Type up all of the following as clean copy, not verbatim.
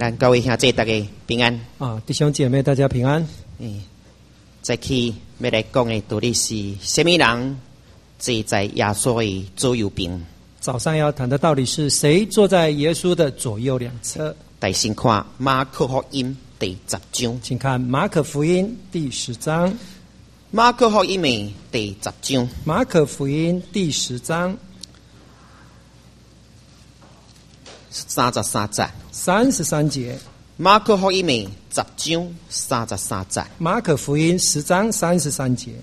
咱各位兄弟大家平安啊，弟兄姐妹，大家平安。 这期要来讲的道理是什么人坐在耶稣的左右边？ 早上要谈的道理是谁坐在耶稣的左右两侧？ 大先看马可福音第10章， 请看马可福音第10章。 马可福音的第10章， 马可福音第10章 33节。 33节。 马可福音的10章33节。 马可福音10章33节。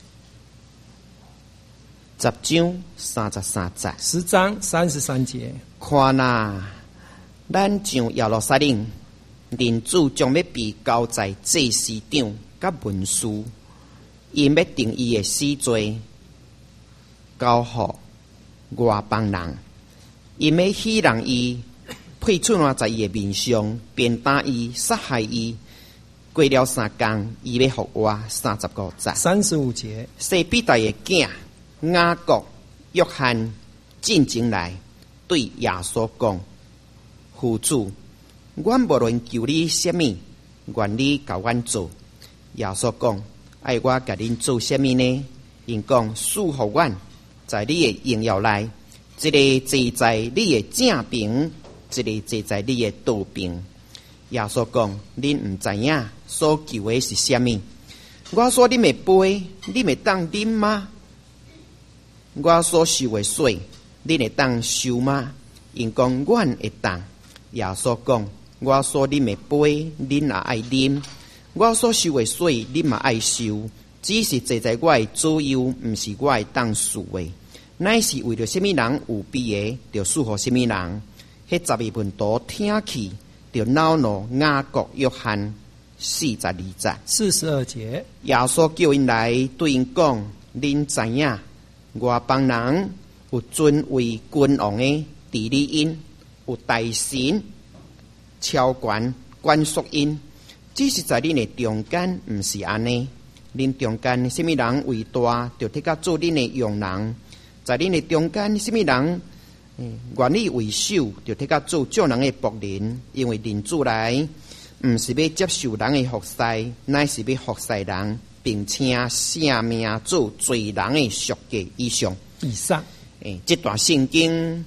10章33节。 10章33节。 看哪，咱上耶路撒冷，人子将要被交在祭司长甲文士，因要定伊的死罪，交予外邦人，因要希让伊配出来在伊的面上，鞭打伊，杀害伊。过了3天，伊要复活。35节。 35节。 西庇太的囝雅各、约翰进前来，对耶稣讲：“父主，阮无论求你什么，愿你甲阮做。”耶稣讲：“爱我甲恁做什么呢？”因讲：“赐予阮在你的荣耀内，一个坐在你的正边，一个坐在你的右边。”耶稣讲：“恁唔知影所求的是什么？我说恁会杯，恁会当啉吗？我所受的水，恁会当受吗？”因讲：“阮会当。”耶稣讲：“我所啉的杯，恁也爱啉；我所受的水，恁也爱受。只是坐在我的左右，唔是我会当受的，乃是为了什么人有必的，就赐予什么人。”迄12门徒听去，就恼怒雅各、约翰。42节。 42节。 耶稣叫因来，对因讲：“恁知影，外邦人有尊为君王的治理因，有大神超权管束因。只是在恁的中间，唔是安尼。恁中间什么人为大，就替甲做恁的用人；在恁的中间，什么人愿意为首，就替甲做众人的仆人。因为人子来，唔是要接受人的服侍，乃是要服侍人，并且舍命做罪人的赎价。以上。这段圣经，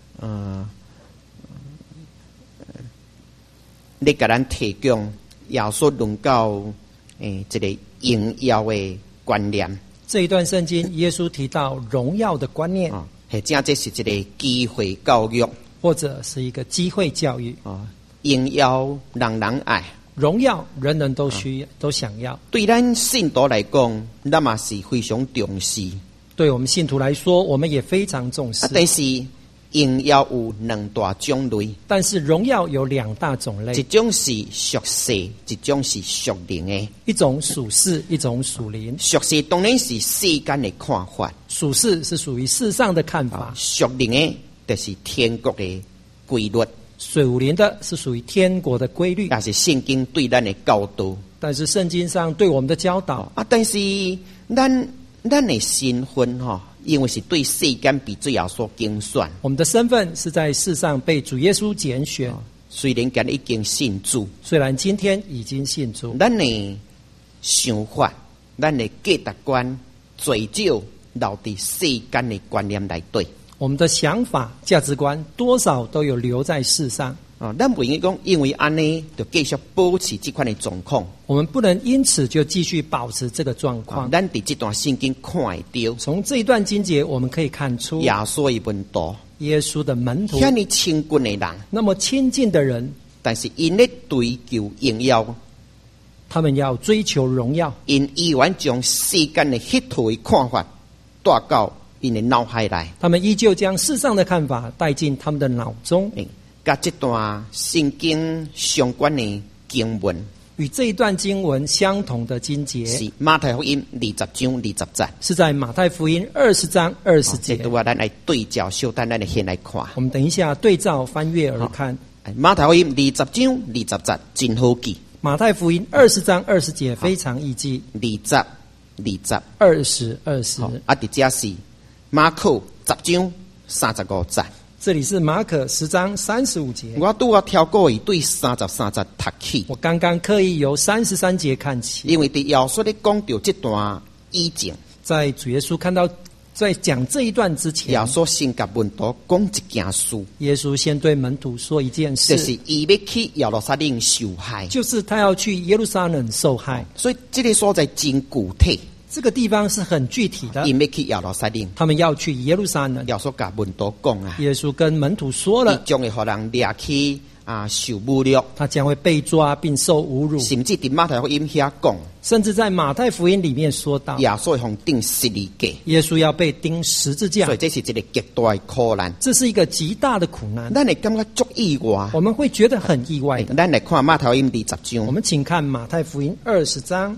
你给咱提供耶稣论到这个荣耀的观念。 这一段圣经，耶稣提到荣耀的观念， 或者这是一个机会教育， 或者是一个机会教育。 荣耀人人爱， 荣耀人人都需要，都想要。 对咱信徒来讲，那么是非常重视。 对我们信徒来说，我们也非常重视。 但是荣耀有2大种类， 但是荣耀有2大种类， 一种是属世，一种是属灵的。 一种属世，一种属灵。 属世当然是世间的看法， 属世是属于世上的看法， 属灵的就是天国的规律， 属灵的是属于天国的规律， 也是圣经对咱的教导。 但是圣经上对我们的教导但是咱的身份因为是对世间被主耶稣拣选， 我们的身份是在世上被主耶稣拣选。 虽然今已经信主， 虽然今天已经信主， 咱的想法、咱的价值观，最少留在世间的观念内底。 我们的想法、价值观多少都有留在世上。 咱不应该讲，因为安尼就继续保持这款的状况。 我们不能因此就继续保持这个状况。 咱在这段圣经看得到， 从这一段经节我们可以看出， 耶稣的门徒， 耶稣的门徒， 遐尼亲近的人， 那么亲近的人， 但是因咧追求荣耀， 他们要追求荣耀， 因依然将世间的迄套的看法带到因的脑海内， 他们依旧将世上的看法带进他们的脑中。 甲这段圣经相关的经文， 与这一段经文相同的经节是马太福音20章20节， 是在马太福音20章20节。 这咱来对照，小等咱来先来看。 我们等一下对照翻阅而看。 马太福音20章20节真好记。 马太福音20章20节非常易记。 20。 20。 这是马可10章35节。 这里是马可10章35节。 我拄啊跳过伊对33节读起， 我刚刚刻意由33节看起， 因为伫耶稣咧讲到这段以前， 在主耶稣看到在讲这一段之前， 耶稣先甲门徒讲一件事， 耶稣先对门徒说一件事， 就是伊要去耶路撒冷受害， 就是他要去耶路撒冷受害。 所以这个所在真具体， 这个地方是很具体的， 因要去耶路撒冷， 他们要去耶路撒冷。 耶稣甲门徒讲啊， 耶稣跟门徒说伊了， 将会互人掠去受侮辱， 他将会被抓并受侮辱， 甚至伫马太福音遐讲， 甚至在马太福音里面说到， 耶稣会互钉十字架， 耶稣要被钉十字架所以，这是一个极大的苦难。 这是一个极大的苦难， 咱会感觉足意外。 我们会觉得很意外的。 咱来看马太福音20章我们请看马太福音20章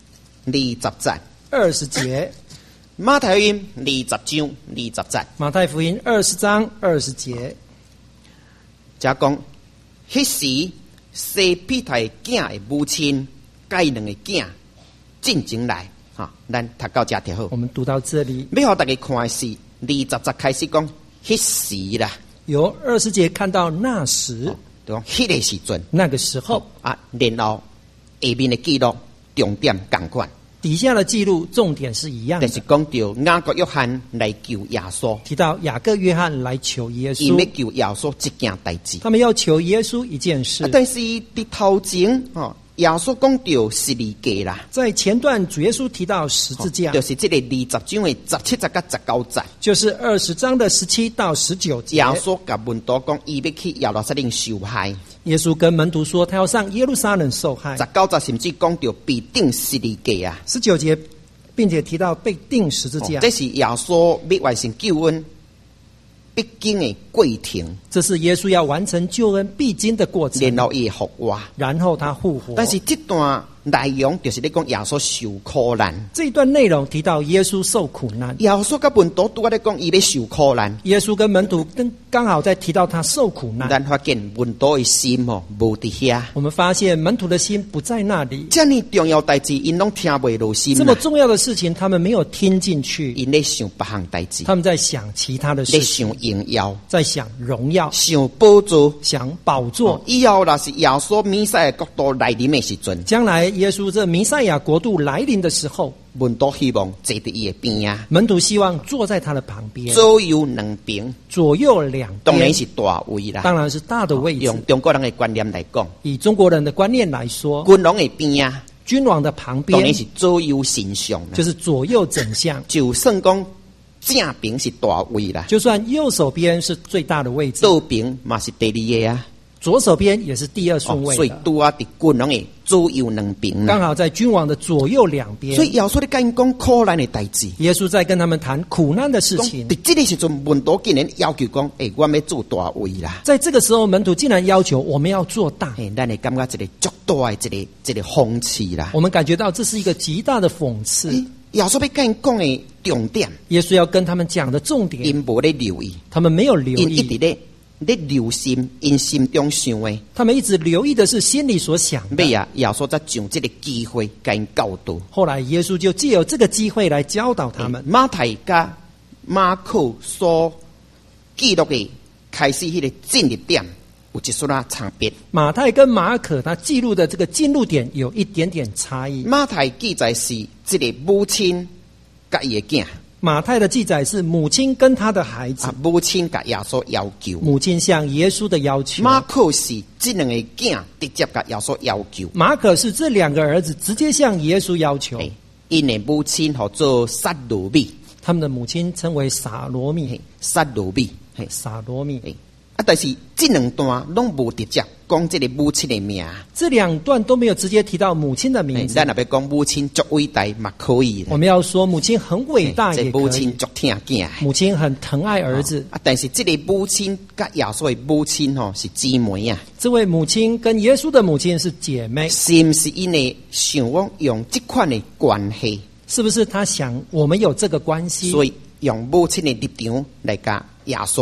20节， 20节。 马太福音20章20节， 马太福音20章20节， 则讲，迄时西庇太囝的母亲，甲伊两个囝进前来，咱读到这就好。 我们读到这里， 要互大家看的是20节开始讲，迄时啦， 由20节看到那时， 就讲迄个时阵那个时候， 然后下面的记录重点共款。 底下的记录重点是一样的但，是讲到雅各约翰来救耶稣， 提到雅各约翰来求耶伊要稣， 救耶稣一件代志。 他们要求耶稣一件事。 但是伫头前，耶稣讲到十字架啦， 在前段主耶稣提到十字架， 就是这个20章的17节到19节。 就是20章的17到19节。 耶稣甲门徒讲，伊要去耶路撒冷受害。 耶稣跟门徒说，他要上耶路撒冷受害。 19节甚至讲到被钉十字架啊， 19节，并且提到被钉十字架， 这是耶稣要完成救恩必经的过程， 这是耶稣要完成救恩必经的过程， 然后伊会复活。 然后他复活。 但是这段内容就是咧讲耶稣受苦难。 这一段内容提到耶稣受苦难， 耶稣甲门徒拄仔咧讲伊要受苦难， 耶稣跟门徒刚好在提到他受苦难。 咱发现门徒的心无伫遐。 我们发现门徒的心不在那里， 这么重要代志，因拢听袂落心这么重要的事情他们没有听进去， 因咧想别项代志， 他们在想其他的咧事情， 想荣耀， 在想荣耀， 想宝座。 想宝座。 以后若是耶稣弥赛亚国度来临的时阵， 将来耶稣这弥赛亚国度来临的时候， 门徒希望坐伫伊的边啊， 门徒希望坐在他的旁边， 左右两边， 左右两边， 当然是大位啦。 当然是大的位置。 用中国人的观念来讲， 以中国人的观念来说， 君王的边啊， 君王的旁边当然是左右神像啦。 就是左右整相， 就算讲正边是大位啦， 就算右手边是最大的位置， 左边嘛是第二个啊。 左手边也是第二顺位所以的， 拄啊伫君王的左右两边啦。 刚好在君王的左右两边。 所以耶稣咧甲因讲苦难的代志。 耶稣在跟他们谈苦难的事讲情。 伫这个时阵，门徒竟然要求讲：“我要做大位啦！” 在这个时候，门徒竟然要求我们要做大， 咱会感觉一个足大的一个讽刺啦。 我们感觉到这是一个极大的讽刺。 耶稣要甲因讲的重点， 耶稣要跟他们讲的重点， 因无咧留意， 他们没有留因一直意， 咧留心，因心中想的。 他们一直留意的是心里所想的。 尾啊，耶稣才将这个机会甲因教导。 后来耶稣就借由这个机会来教导他们。 马太甲马可所记录的开始迄个进入点有一丝仔差别。 马太跟马可他记录的这个进入点有一点点差异。 马太记载是这个母亲甲伊的囝。 马太的记载是母亲跟他的孩子， 母亲甲耶稣要求， 母亲向耶稣的要求。 马可是这两个囝直接甲耶稣要求。 马可是这两个儿子直接向耶稣要求。 因的母亲叫做撒罗米， 他们的母亲称为撒罗米。 撒罗米， 撒罗米。 但是这两段拢无直接讲这个母亲的名， 这两段都没有直接提到母亲的名字。 咱若要讲母亲足伟大嘛可以， 我们要说母亲很伟大也可以， 母亲足疼囝， 母亲很疼爱儿子。 但是这个母亲甲耶稣的母亲是姊妹啊。 这位母亲跟耶稣的母亲是姐妹， 是不是因为想用这款的关系？ 是不是他想我们有这个关系， 所以用母亲的立场来甲耶稣讲，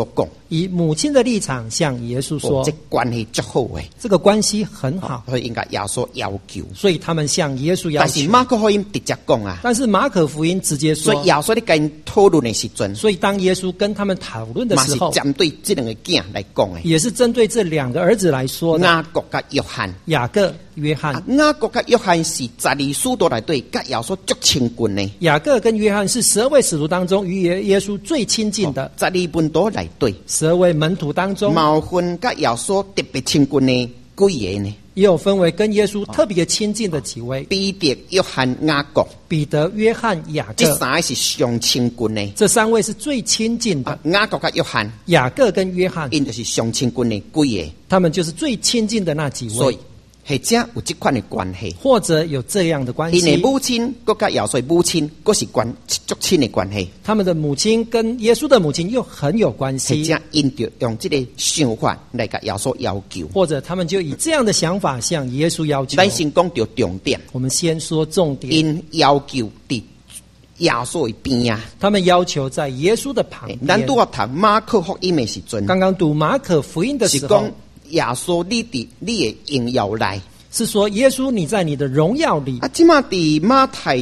以母亲的立场向耶稣说这关系足好诶， 这个关系很好， 所以应该耶稣要求。 所以他们向耶稣要但是求。 马可福音直接讲啊， 但是马可福音直接说所以，耶稣咧跟因讨论的时阵， 所以当耶稣跟他们讨论的嘛是时候， 针对这两个囝来讲诶。 也是针对这两个儿子来说的。 雅各甲约翰， 雅各、约翰， 雅各甲约翰是12使徒内底甲耶稣足亲近的。 雅各跟约翰是12位使徒当中与耶稣最亲近的 12门徒内底， 12位门徒当中， 毛分甲耶稣特别亲近的几个呢？ 也有分为跟耶稣特别亲近的几位， 彼得、约翰、雅各， 彼得、约翰、雅这各， 三个是上亲近的。 这3位是最亲近的。 雅各甲约翰， 雅各跟约翰， 因就是上亲近的几个， 他们就是最亲近的那几位所以，或者有这款的关系。 或者有这样的关因的系。 母亲，佮甲耶稣的母亲，佮是足亲的关系。 他们的母亲跟耶稣的母亲又很有关或系， 者因着用这个想法来甲耶稣要求。 或者他们就以这样的想法向耶稣要求。 咱先讲到重点， 我们先说重点， 因要求伫耶稣的边啊。 他们要求在耶稣的旁边。 咱拄啊读马可福音的时阵， 刚刚读马可福音的时候是讲，耶稣你伫你的荣耀内。 是说耶稣你在你的荣耀里。 啊，即马伫马太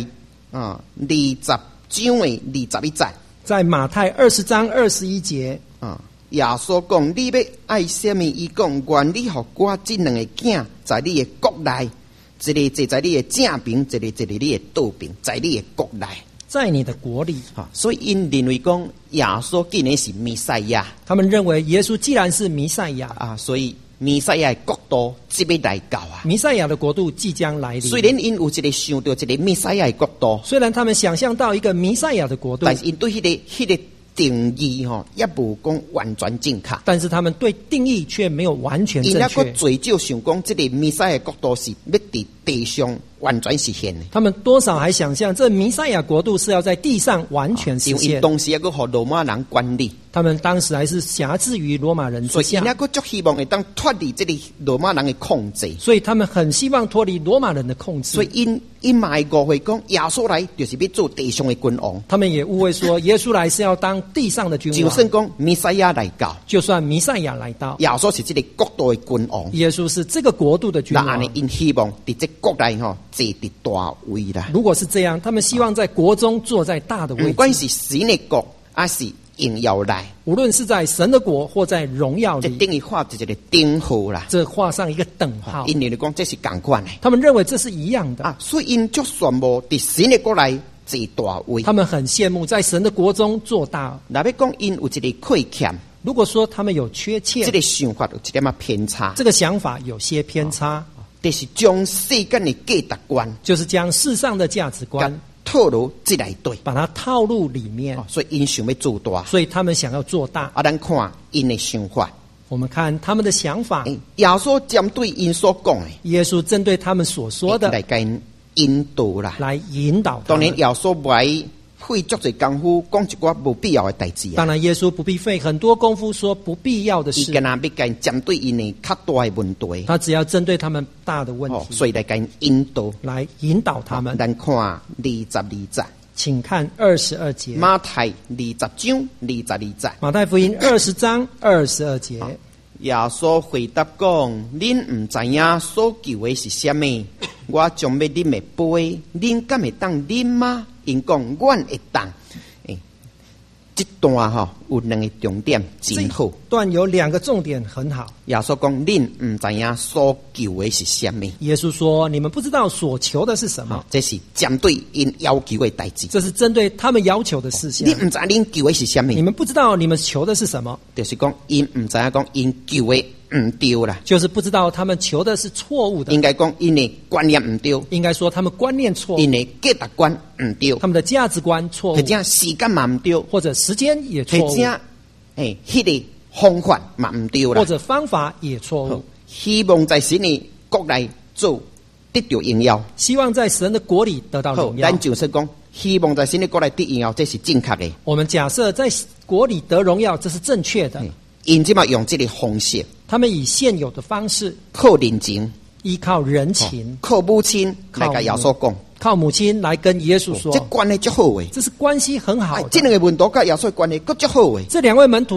20章的21节在马太20章21节， 耶稣讲：你要爱什么？伊讲：愿你互我这两个囝，在你的国内，一个坐在你的正边，一个坐在你的倒边，在你的国内。 在你的国里。 所以因认为讲耶稣竟然是弥赛亚他们认为耶稣既然是弥赛亚， 啊，所以弥赛亚的国度即要来到啊。 弥赛亚的国度即将来临。 虽然因有一个想到一个弥赛亚的国度， 虽然他们想象到一个弥赛亚的国度， 但是因对迄个定义也无讲完全正确。 但是他们对定义却没有完全正因那个确。 最少想讲，这个弥赛亚的国度是要伫地上完全实现的。 他们多少还想象这弥赛亚国度是要在地上完全实因为现。 当时还个互罗马人管理， 他们当时还是辖制于罗马人之下所以因那，个足希望会当脱离这个罗马人的控制。 所以他们很希望脱离罗马人的控制。 所以因嘛会误会讲，耶稣来就是要做地上的君王。 他们也误会说，耶稣来是要当地上的君就王。 算讲弥赛亚来到， 就算弥赛亚来到， 耶稣是这个国度的君王。 耶稣是这个国度的君王那安尼，。因希望伫这国内坐伫大位啦。 如果是这样，他们希望在国中坐在大的位置， 不管是神的国，还是荣耀内， 无论是在神的国或在荣耀里， 这等于画一个等号啦。 这画上一个等号。 因为讲这是同款的他们认为这是一样的。 啊，所以因就宣布伫神的国内坐大位。 他们很羡慕在神的国中做大。 若要讲因有一个亏欠， 如果说他们有缺欠， 这个想法有一点偏差， 这个想法有些偏差， 就是将世间的价值观就是将世上的价值观套入这内底， 把它套入里面， 所以因想要做大。 所以他们想要做大。 啊，咱看因的想法， 我们看他们的想法， 耶稣针对因所讲的， 耶稣针对他们所说的来给因引导啦。 来引导他们。 当然，耶稣不爱费足侪功夫讲一寡无必要的代志啊。 当然，耶稣不必费很多功夫说不必要的事伊跟，他要给因针对因的较大的问题， 他只要针对他们大的问题， 所以来给因引导。 来引导他们。 咱看22节， 请看22节， 马太20章22节。 马太福音20章22节。 耶稣回答讲：恁唔知影所求的是什么？我将要啉的杯，恁敢会当啉吗？因讲阮会当。这段有两个重点真好。 段有2个重点很好。 耶稣讲：恁唔知影所求的是什么？ 耶稣说：“你们不知道所求的是什么。” 这是针对因要求的代志。 这是针对他们要求的事项。 你唔知恁求的是什么？ 你们不知道你们求的是什么， 就是讲因唔知影讲因求的唔对啦。 就是不知道他们求的是错误的。 应该讲因的观念唔对， 应该说他们观念错误， 因的价值观唔对， 他们的价值观错误或，者时间嘛唔对， 或者时间也错误， 或者迄个方法嘛唔对啦或。者方法也错误。 希望在神的国内做得到荣耀。 希望在神的国里得到好， 荣耀咱。就是讲，希望在神的国内得荣耀，这是正确的。 我们假设在国里得荣耀，这是正确的。 因即嘛用这个方式， 他们以现有的方式， 靠人情， 依靠人情， 靠母亲来甲耶稣讲， 靠母亲来跟耶稣说这，关系足好诶。 这是关系很好的。 这两个门徒甲耶稣的关系佫足好诶。 这2位门徒的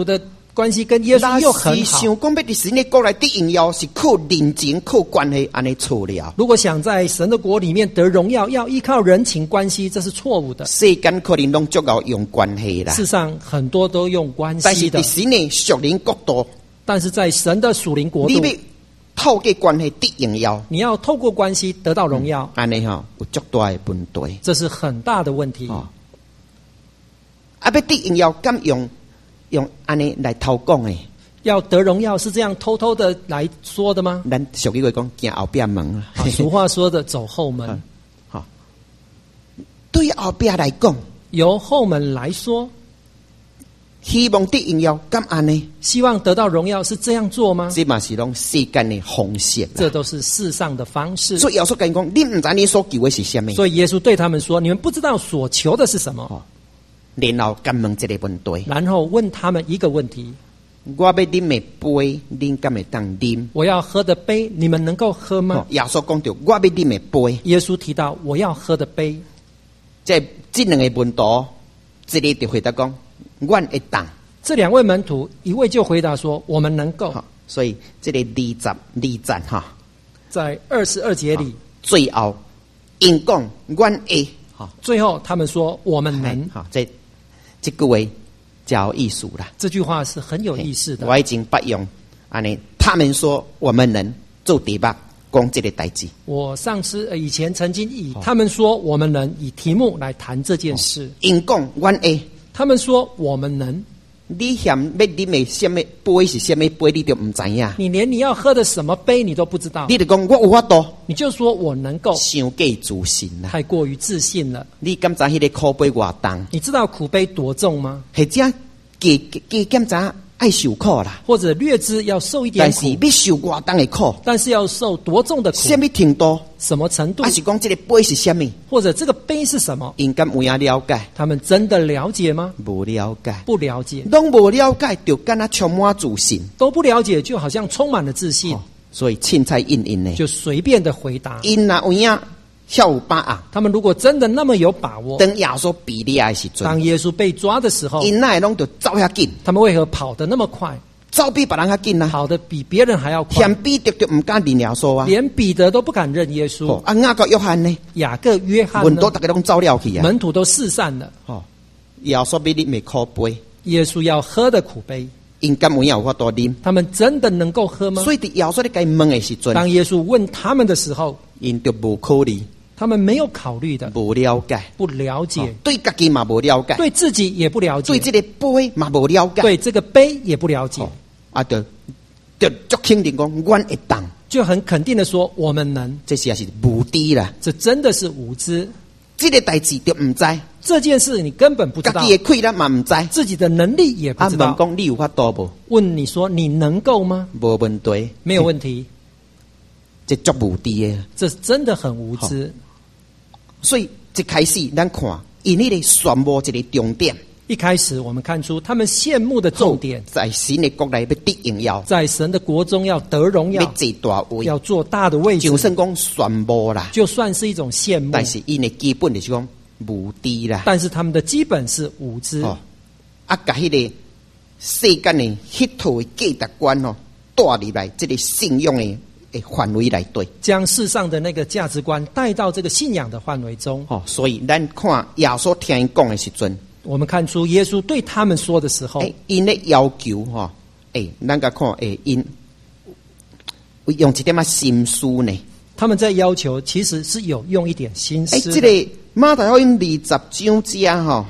关系跟耶稣又很好。 若是想讲要伫神的国内得荣耀，是靠人情、靠关系，安尼错了。 如果想在神的国里面得荣耀，要依靠人情关系，这是错误的。 世间可能拢足够用关系啦， 世上很多都用关但是系的伫，神的属灵国度， 但是在神的属灵国度， 你要透过关系得荣耀， 你要透过关系得到荣耀， 安尼吼有足大的问题。 这是很大的问题。 哦，要得荣耀，敢用安尼来偷讲诶？ 要得荣耀是这样偷偷的来说的吗？ 咱俗语话讲，行后壁门啊。 俗话说的走后门， 好，对后壁来讲， 由后门来说， 希望得荣耀，敢安尼？ 希望得到荣耀是这样做吗？ 这嘛是拢世间的方式啦。 这都是世上的方式。 所以耶稣跟你讲，你唔知你所求的是什么， 所以耶稣对他们说：“你们不知道所求的是什么。 然后敢问一个问题” 然后问他们一个问题： 我要啉的杯，恁敢会当啉？ 我要喝的杯，你们能够喝吗？ 耶稣讲到，我要啉的杯， 耶稣提到我要喝的杯， 这两个门徒，一个就回答讲，阮会当。 这两位门徒，一位就回答说：“我们能够。 所以这个二战哈，” 在22节里， 最后因讲阮会哈， 最后他们说：“我们能。 哈，这句话较有意思啦。” 这句话是很有意思的。 我已经不用安尼，他们说我们能做题目讲这个代志。 我上次以前曾经以他们说我们能以题目来谈这件事。 因讲阮会， 他们说我们能。 你嫌要啉的什么杯是什么杯，你就唔知影。 你连你要喝的什么杯你都不知道， 你就讲我有法度， 你就说我能够， 伤过自信啦。 太过于自信了。 你敢知迄个苦杯偌重？ 你知道苦杯多重吗？ 或者加敢知爱受苦啦？ 或者略知要受一点但苦， 是要受偌重的苦， 但是要受多重的苦， 什么程度？ 什么程度还，是讲这个杯是什么？ 或者这个杯是什么？ 因敢有影了解？ 他们真的了解吗？ 无了解， 不了解， 拢无了解，就敢若充满自信。 都不了解，就好像充满了自信， 所以凊彩应应呢， 就随便的回答。 因若有影晓有把握， 他们如果真的那么有把握， 当耶稣被抓的时当阵， 耶稣被抓的时候， 因哪会拢就走遐紧， 他们为何跑得那么快， 走比别人较紧啊， 跑得比别人还要快嫌？彼得就唔敢认耶稣啊。 连彼得都不敢认耶稣， 啊，雅各约翰呢？ 雅各、约翰呢门徒大家拢走了去啊。 门徒都四散了。 哦，耶稣要啉的苦杯， 耶稣要喝的苦杯， 因敢有影有法度啉。 他们真的能够喝吗？ 所以伫耶稣咧该问的时阵， 当耶稣问他们的时候， 因就无考虑， 他们没有考虑的， 无了解， 不了解， 哦对家己嘛无了解， 对自己也不了解， 对这个杯嘛无了解， 对这个杯也不了解， 啊，就足肯定讲，阮会当， 就很肯定的说我们能。 这是也是无知啦。 这真的是无知， 这个代志就唔知， 这件事你根本不知道家己，的气力嘛唔知。 自己的能力也不啊， 知道。 问讲你有法度无？ 问你说你能够吗？ 无问题， 没有问题， 这足无知的。 这真的很无知。 所以一开始咱看，因迄个宣布一个重点， 一开始我们看出他们羡慕的重点， 在神的国内要得荣耀， 在神的国中要得荣要耀， 坐大位， 要做大的位置就，算讲宣布啦， 就算是一种羡慕， 但是因的基本就是讲无知啦。 但是他们的基本是无知。 哦，啊，甲迄个世间的迄套的价值观哦，带入来这个信仰的范围内底。 将世上的那个价值观带到这个信仰的范围中。 哦，所以咱看耶稣听伊讲的时阵， 我们看出耶稣对他们说的时候， 因咧要求吼，咱甲看因用一点仔心思呢。 他们在要求其实是有用一点心思的。 这个马太福音20章遮吼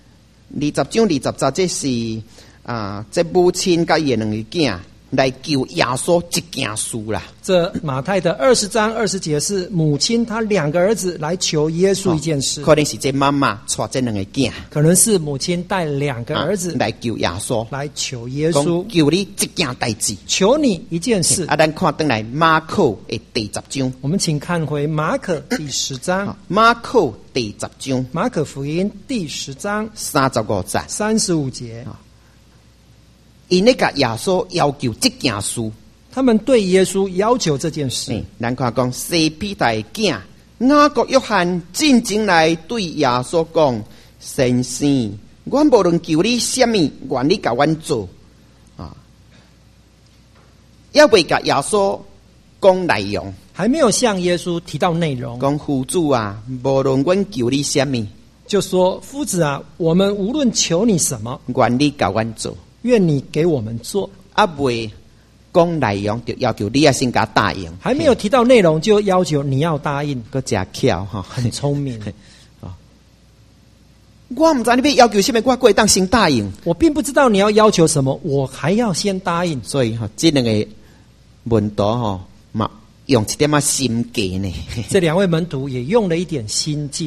，20章20节，这是这母亲甲伊的两个囝来求耶稣一件事啦。 这马太的20章20节是母亲她两个儿子来求耶稣一件事， 可能是这妈妈带这两个囝， 可能是母亲带两个儿子来求耶稣， 来求耶讲稣， 求你一件代志。 求你一件事。 啊，咱看转来马可的第10章， 我们请看回马可第10章， 马可第10章马可福音第10章 35节， 35节， 因咧甲耶稣要求这件事。 他们对耶稣要求这件事。 咱看讲西庇太的囝雅各约翰进前来对耶稣讲：先生，阮无论求你什么，愿你甲阮做。 要未甲耶稣讲内容， 还没有向耶稣提到内容， 讲夫主啊，无论阮求你什么， 就说夫子啊，我们无论求你什么， 愿你甲阮做。 愿你给我们做。 啊，未讲内容，就要求你要先甲答应。 还没有提到内容，就要求你要答应， 个真巧哈， 很聪明。 我唔知你要要求什么，我过当先答应。 我并不知道你要要求什么，我还要先答应。 所以这两个门徒嘛用一点心计呢。 这两位门徒也用了一点心计。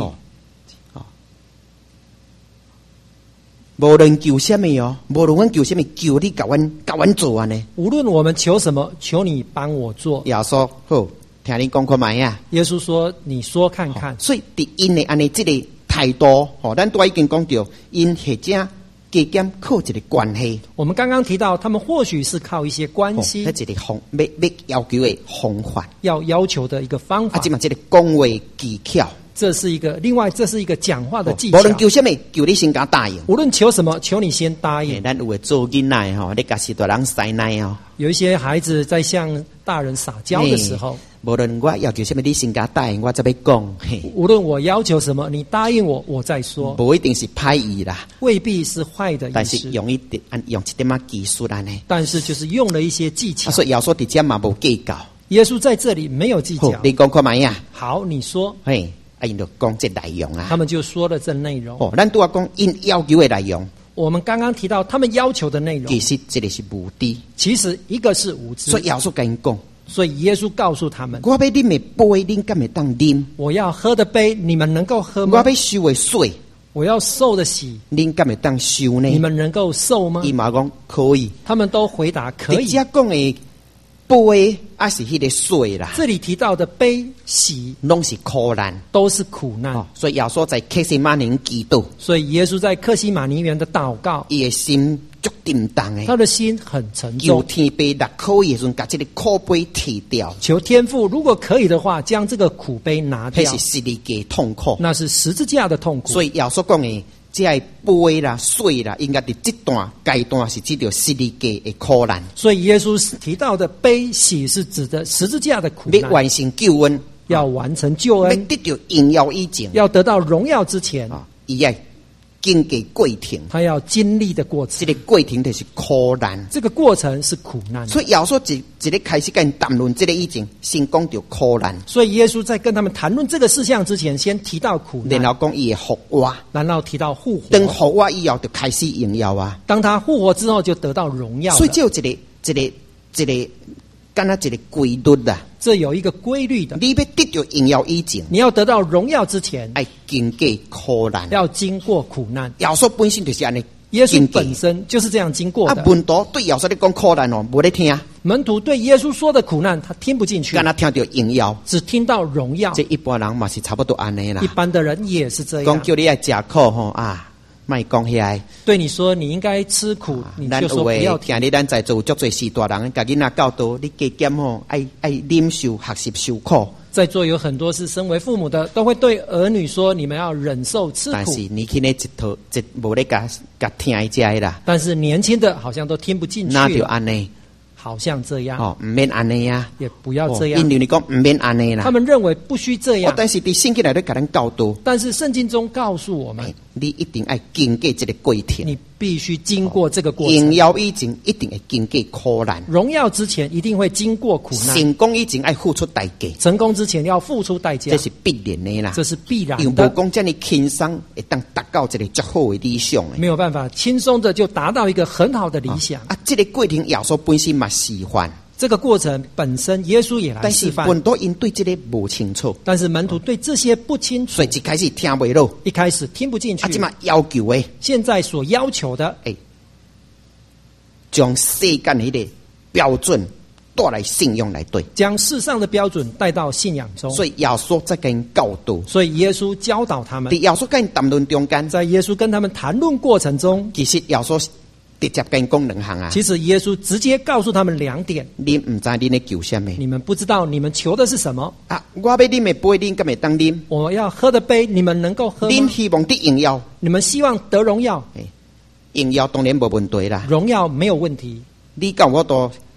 无论求什么无论阮求什么，求你甲阮做啊呢？ 无论我们求什么，求你帮我做。 耶稣好，听你讲看卖啊。 耶稣说：“你说看看。” 所以伫因的安尼这个态度，咱都已经讲到，因或者加减靠一个关系。 我们刚刚提到，他们或许是靠一些关系， 一个要求的方法， 要求的一个方法。 即嘛，这个讲话技巧。 这是一个讲话的技巧。 无论求什么，求你先甲答应。 无论求什么，求你先答应。 咱有诶做囡仔你甲是大人塞奶有一些孩子在向大人撒娇的时候， 无论我要求什么，你先甲答应，我再要讲。 无论我要求什么，你答应我，我再说。 不一定是歹意啦， 未必是坏的意思， 但是用一点技术安尼。 但是就是用了一些技巧。 所以耶稣伫遮嘛无计较。 耶稣在这里没有计较。 你讲看卖呀？ 好，你说。 嘿。因就讲这内容啊， 他们就说了这内容。 咱都要讲因要求的内容。 我们刚刚提到他们要求的内容， 其实这个是无知， 其实一个是无知。 所以耶稣跟因讲， 所以耶稣告诉他们： 我要啉的杯，恁敢会当啉？ 我要喝的杯，你们能够喝吗？ 我要受的水， 我要受的洗， 恁敢会当受呢？ 你们能够受吗？ 伊嘛讲可以， 他们都回答可以。 直接讲的杯还是迄个水啦。 这里提到的杯洗， 拢是苦难， 都是苦难。 所以耶稣在客西马尼祈祷， 所以耶稣在客西马尼园的祷告， 伊的心足沉重的， 他的心很沉重。 求天父若可以的时阵，把这个苦杯提掉。 求天父，如果可以的话，将这个苦杯拿掉。 那是十字架痛苦， 那是十字架的痛苦。 所以耶稣讲的。这杯啦、水啦，应该伫这段阶段是指着十字架的苦难。 所以耶稣提到的杯洗是指的十字架的苦难。 要完成救恩， 要完成救恩， 要得到荣耀以前， 要得到荣耀之前， 伊要经过过程， 他要经历的过程。 这个过程就是苦难， 这个过程是苦难。 所以耶稣一个开始跟谈论这个以前，先讲到苦难。 所以耶稣在跟他们谈论这个事项之前，先提到苦难， 然后讲伊的复活， 然后提到复活。 等复活以后，就开始荣耀啊。 当他复活之后，就得到荣耀。 所以就一个，干那一个规律啦。 这有一个规律的。 你要得到荣耀以前， 你要得到荣耀之前， 要经过苦难， 要经过苦难。 耶稣本身就是安尼。 耶稣本身就是这样经过的。 门徒对耶稣在讲苦难无在听。 门徒对耶稣说的苦难，他听不进去， 刚才听到荣耀， 只听到荣耀。 这一般人嘛是差不多安尼啦。 一般的人也是这样。 讲叫你爱吃苦莫讲遐。 对你说你应该吃苦，你就说不要听。你咱在座足侪是大人，甲囡仔教导你加减爱忍受学习受苦。 在座有很多是身为父母的，都会对儿女说：“你们要忍受吃苦。” 但是你去那一套无咧甲听伊遮啦。 但是年轻的好像都听不进去。 那就安尼， 好像这样。 唔免安尼呀， 也不要这样。 因为你讲唔免安尼啦， 他们认为不需这样。 但是伫圣经内底甲咱教导。 但是圣经中告诉我们， 你一定要经过这个过程。 你必须经过这个过程。 荣耀以前一定会经过苦难。 荣耀之前一定会经过苦难。 成功以前要付出代价。 成功之前要付出代价。 这是必然的啦。 这是必然的。 有无讲这么轻松会当达到一个较好的理想的？ 没有办法轻松的就达到一个很好的理想。 这个过程耶稣本身嘛示范。 这个过程本身，耶稣也来示范。 但是门徒因对这个不清楚。 但是门徒对这些不清楚， 所以一开始听不落， 一开始听不进去。 这么要求的， 现在所要求的， 将世间的个标准带来信仰来对， 将世上的标准带到信仰中。 所以耶稣在跟人教导， 所以耶稣教导他们。 在耶稣跟人谈论中间， 在耶稣跟他们谈论过程中， 其实耶稣直接跟人讲两项啊。 其实耶稣直接告诉他们2点： 你唔知你咧求什么？ 你们不知道你们求的是什么啊！我要啉的杯，恁敢会当啉？ 我要喝的杯，你们能够喝吗？ 恁希望得荣耀？ 你们希望得荣耀？ 荣耀当然无问题啦， 荣耀没有问题。 你讲我都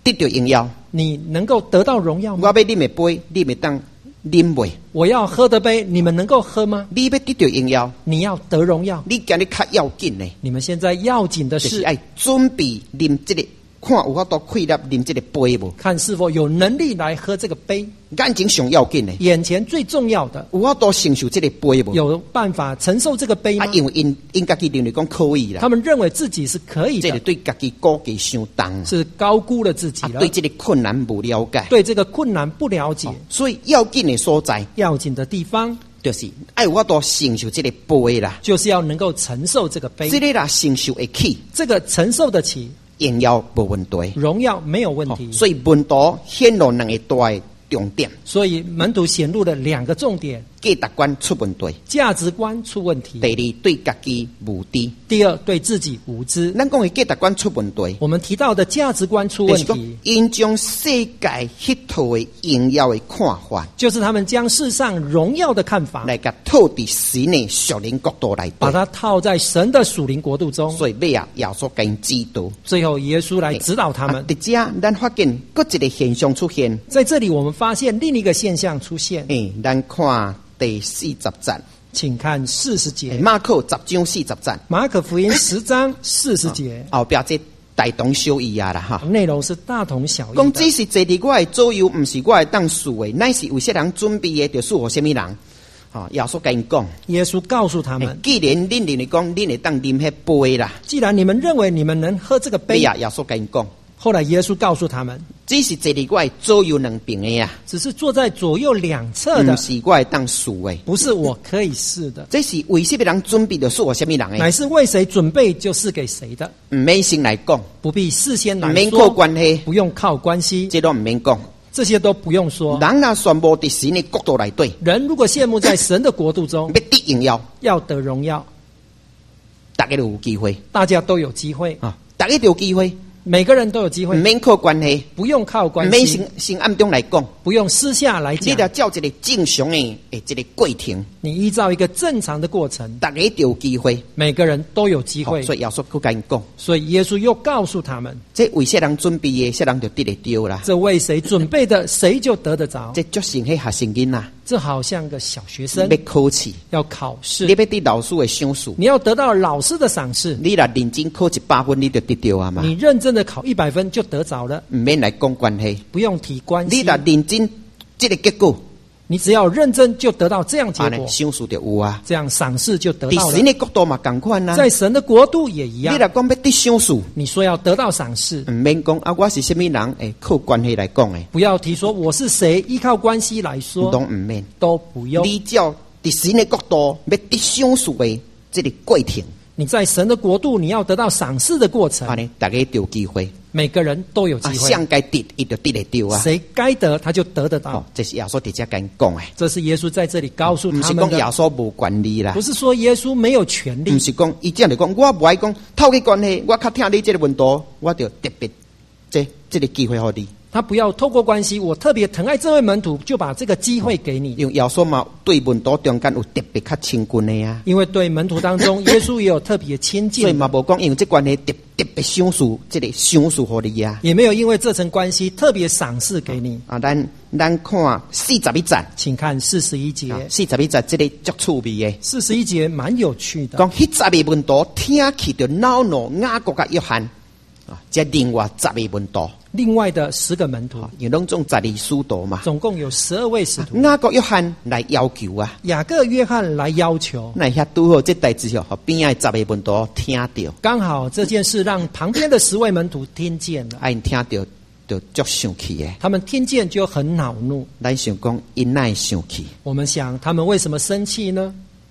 得到荣耀。 你能够得到荣耀我吗？ 要啉的杯，你们当啉袂？ 我要喝的杯，你们能够喝吗？ 你要得到荣耀， 你要得荣耀， 你今日较要紧呢， 你们现在要紧的就是是爱准备啉这个，看有法度开粒啉这个杯无？ 看是否有能力来喝这个杯。 眼睛上要紧呢， 眼前最重要的， 有法度承受这个杯无？ 有办法承受这个杯吗？ 因为因家己认为讲可以啦， 他们认为自己是可以的， 这个对家己估计伤重， 是高估了自己了， 对这个困难无了解， 对这个困难不了解。 所以要紧的所在要紧的地方就是爱有法度承受这个杯啦， 就是要能够承受这个杯， 这个啦承受会起， 这个承受得起， 荣耀无问题。 荣耀没有问题。 所以门徒显露两个大的重点， 所以门徒显露了两个重点： 价值观出问题， 价值观出问题； 第二对家己无知。 第二，对自己无知。 咱讲的价值观出问题， 我们提到的价值观出问就是讲题， 因将世界迄套的荣耀的看法， 就是他们将世上荣耀的看法， 来甲套伫神的属灵角度来对。 把它套在神的属灵国度中。 所以尾啊，耶稣给因指导。 最后，耶稣来指导他们。 伫遮，咱发现搁一个现象出现。 在这里，我们发现另一个现象出现。 咱看第40节， 请看40节， 马可10章40节， 马可福音10章40节， 后壁这大同小异啊啦哈。 内容是大同小异讲的。 这是坐伫我的左右，毋是我的当数的，乃是为些人准备的，就属乎什么人？耶稣跟因讲， 耶稣告诉他们， 既然恁认为讲恁会当啉迄杯啦， 既然你们认为你们能喝这个杯， 耶稣跟因讲， 后来耶稣告诉他们， 只是坐伫我的左右两边的啊， 只是坐在左右两侧的毋，是我的当数的。 不是我可以试的， 这是为什么人准备的，属乎什么人的？ 乃是为谁准备就是给谁的， 毋免先来讲， 不必事先来毋免靠说， 关系， 不用靠关系， 这都毋免讲。 这些都不用说。 人若全部伫神的角度来对， 人如果羡慕在神的国度中要得荣耀， 要得荣耀， 大家都有机会大家都有机会， 啊，大家都有机会， 每个人都有机会， 毋免靠关系， 不用靠毋关系， 免先暗中来讲。 不用私下来你讲， 得照一个正常的这个过程， 你依照一个正常的过程， 大家都有机会。 每个人都有机会。 所以耶稣佮跟因讲， 所以耶稣又告诉他们， 这为些人准备的，些人就得得着啦。 这为谁准备的，谁就得得着。 这足像迄学生囡仔， 这好像个小学生要考试， 要考试你，要得老师的赏识， 你要得到老师的赏识， 你若认真考100分，你就得着啊嘛。 你认真的考100分就得着了， 毋免来讲关系， 不用提关系。 你若认真，这个结果， 你只要认真就得到这样结果， 赏识就有啊。 这样赏识就得到了伫神。的角度嘛，共款啊。 在神的国度也一你样。 若讲要得赏识， 你说要得到赏识， 毋免讲啊，我是什么人？靠关系来讲诶， 不要提说我是谁，依靠关系来说拢毋免。 都不用。 你照伫神的角度要得赏识的这个过程， 你在神的国度，你要得到赏识的过程， 大家都有机会。 每个人都有机会。 谁该得，伊就得得着啊。 谁该得，他就得得到。 这是耶稣直接跟因讲诶， 这是耶稣在这里告诉毋是讲耶他们的， 稣无权利啦不，是说耶稣没有权利毋，是讲伊这样就讲，我无爱讲透过关系，我较听你这个问题，我就特别这个机会互你。 他不要透过关系，我特别疼爱这位门徒，就把这个机会给你。 因为耶稣嘛对门徒中间有特别较亲近的啊， 因为对门徒当中，耶稣也有特别亲所以近， 嘛无讲因为这关系特别赏识这个赏识互你啊。 也没有因为这层关系特别赏识给你。 咱看41节， 请看41节 41节这个足趣味的， 41节蛮有趣的。 讲迄10个门徒听起就恼怒雅各甲约翰啊，这另外10个门徒， 另外的10个门徒， 因为拢总12使徒嘛。 总共有12位使徒。 雅各约翰来要求啊， 雅各、约翰来要求， 那遐拄好这代志互边仔10个门徒听到， 刚好这件事让旁边的10位门徒听见了， 因听到就足生气的。 他们听见就很恼怒。 咱想讲因哪会生气？ 我们想，他们为什么生气呢？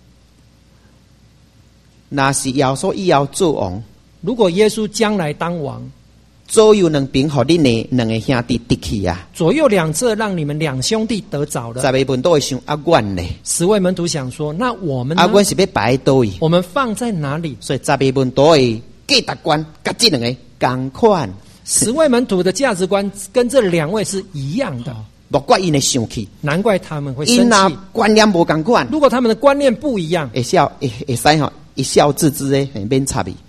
若是耶稣以后做王， 如果耶稣将来当王， 左右两边互恁的两个兄弟得去啊， 左右两侧让你们两兄弟得着了。 10个门徒会想啊，阮咧， 10位门徒想说，那我们啊， 呢？ 阮是要摆在倒位？ 我们放在哪里所以10个门徒的价值观甲这两个同款， ？10位门徒的价值观跟这2位是一样的， 莫怪因会生气。 难怪他们会生因若气。 观念无同款， 如果他们的观念不一样， 会使吼一笑置之诶，免插伊。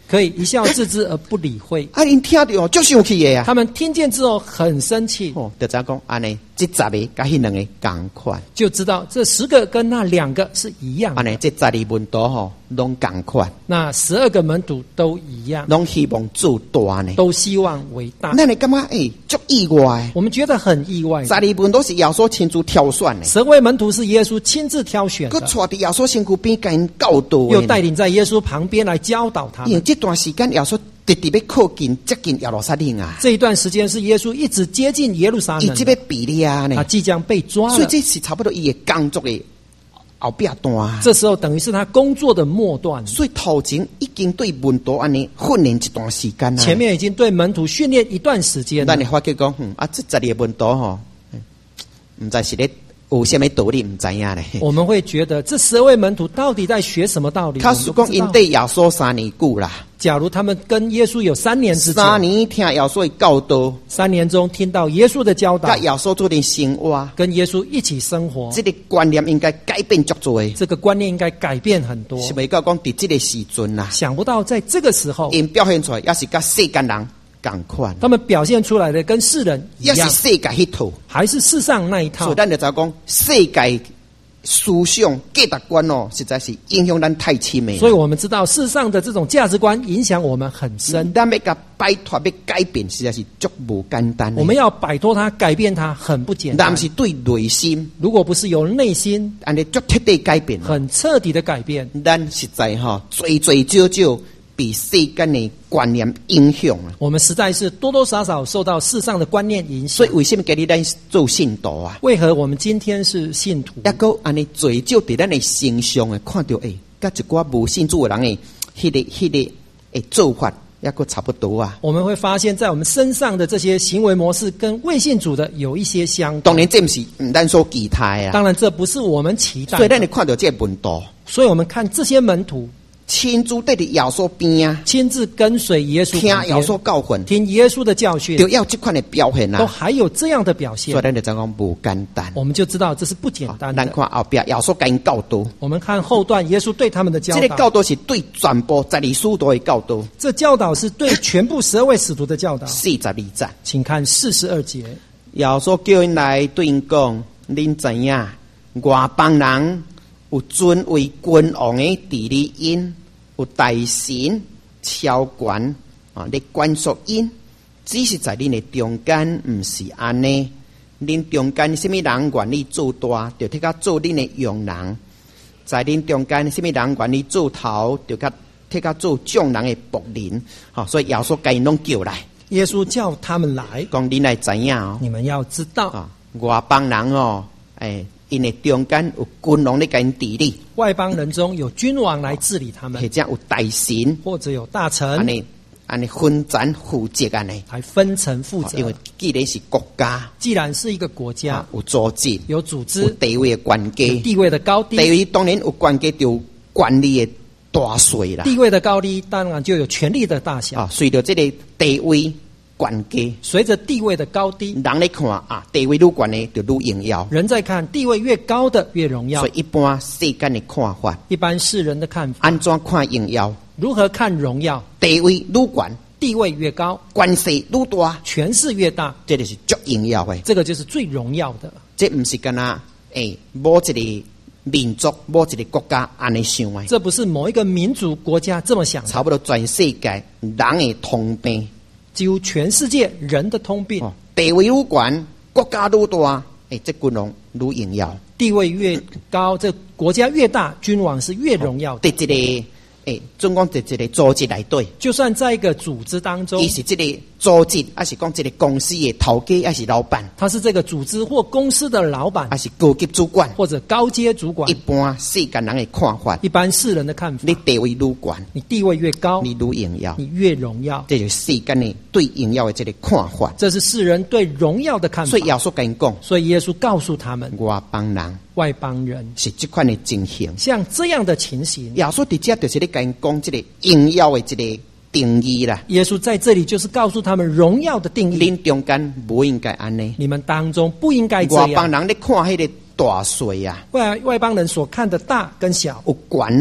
可以一笑置之而不理会。 啊，因听到足生气的啊！ 他们听见之后很生气， 哦，就知讲安尼，这10个甲迄2个同款， 就知道这10个跟那2个是一样的。 安尼这12门徒吼，拢同款， 那12个门徒都一样， 拢希望做大呢。 都希望为大。 咱会感觉足意外。 我们觉得很意外。 12门徒是耶稣亲自挑选的， 10位门徒是耶稣亲自挑选的， 佮带伫耶稣身躯边，甲因教导又的。 带领在耶稣旁边来教导他们。 因为这段时间耶稣直直要靠近接近耶路撒冷啊， 这一段时间是耶稣一直接近耶路撒冷的， 伊即要比利亚呢， 他即将被抓了。 所以这是差不多伊的工作的后壁段。 这时候等于是他工作的末段， 所以头前已经对门徒安尼训练一段时间啦。 前面已经对门徒训练一段时间了咱。会发觉讲，这12个门徒吼，唔知是咧有啥物道理，唔知影咧。 我们会觉得这12位门徒到底在学什么道理？ 假使讲因对耶稣3年久啦， 假如他们跟耶稣有3年之久 3年听耶稣的教导， 3年中听到耶稣的教导甲，耶稣做点生活， 跟耶稣一起生活， 这个观念应该改变足多的。 这个观念应该改变很多。 是未到讲伫这个时阵啦， 想不到在这个时候， 因表现出来也是甲世间人同款， 他们表现出来的跟世人一样， 也是世界迄套。 还是世上那一套所以。咱就知道讲，世界思想价值观哦，实在是影响咱太深的。 所以我们知道世上的这种价值观影响我们很深， 咱要甲摆脱、要改变，实在是足无简单的。 我们要摆脱它、改变它很不简单咱。是对内心如果不是由内心安尼足彻底改变， 很彻底的改变， 咱实在哈少少被世间的观念影响啊。 我们实在是多多少少受到世上的观念影响所以。为什么今日咱做信徒啊？ 为何我们今天是信徒？ 抑个安尼最少伫咱的身上诶，看到甲一寡无信主的人诶，迄个做法，抑个差不多啊。 我们会发现，在我们身上的这些行为模式跟未信主的有一些相同。 当然，这毋是咱所期待啊。 当然，这不是我们期待所以咱的。 会看到这个门徒所以我们看这些门徒亲自伫耶稣边啊， 亲自跟随耶稣听耶旁边， 稣教训， 听耶稣的教训， 就要这款的表现都啊。 还有这样的表现， 所以咱就讲无简单。 我们就知道这是不简单咱的。 看后壁耶稣甲因教导， 我们看后段耶稣对他们的教这个教导， 导是对全部12使徒的教导。 这教导是对全部12位使徒的教导。 42节， 请看42节， 耶稣叫因来对因讲：恁知影外邦人有尊为君王的治理因，有大神超权啊，咧管束因。只是在恁的中间，毋是安尼。恁中间什么人愿意做大，就替他做恁的用人；在恁中间什么人愿意做头，就替他做众人的仆人。好，所以耶稣甲因拢叫来， 耶稣叫他们来， 讲恁来知影哦。 你们要知道， 啊，外邦人哦，因的中间有君王咧甲因治理， 外邦人中有君王来治理他们或，者有大神， 或者有大臣安尼分担负责安尼。 来分层负责。 因为既然是国家， 既然是一个国家， 有组织， 有组织有，地位的关有系， 地位的高低， 地位当然有关系，就有管理的大小啦。 地位的高低当然就有权力的大小。 啊，随着这个地位关系， 随着地位的高低， 人咧看啊，地位愈悬的就愈荣耀。 人在看地位越高的越荣耀所以。一般世间的看法， 一般世人的看法， 安怎看荣耀？ 如何看荣耀？ 地位愈悬， 地位越高， 关系愈大， 权势越大， 这就是足荣耀的。 这个就是最荣耀的。 这不是干那某一个民族、某一个国家安尼想的， 这不是某一个民族国家这么想的， 差不多全世界人的通病。 几乎全世界人的通病。 地位愈悬，国家愈大，这君王愈荣耀。 地位越高，这国家越大，君王是越荣耀的。 在这个总讲在这个组织内底， 就算在一个组织当中伊，是这个组织，还是讲这个公司的头家，还是老板， 他是这个组织或公司的老板还是高级主管， 或者高阶主管一。般世间人的看法， 一般世人的看法你，地位愈悬， 你地位越高， 你愈荣耀， 你越荣耀。 这就是世间的对荣耀的这个看法。 这是世人对荣耀的看法所以。耶稣跟因讲， 所以耶稣告诉他们， 外邦人外邦人是这款的情形。 像这样的情形， 耶稣伫遮就是咧跟因讲这个荣耀的这个定义啦。 耶稣在这里就是告诉他们荣耀的定义。 恁中间不应该安尼， 你们当中不应该这外邦样。 人咧看迄个大水啊， 外邦人所看的大跟小， 有悬呐，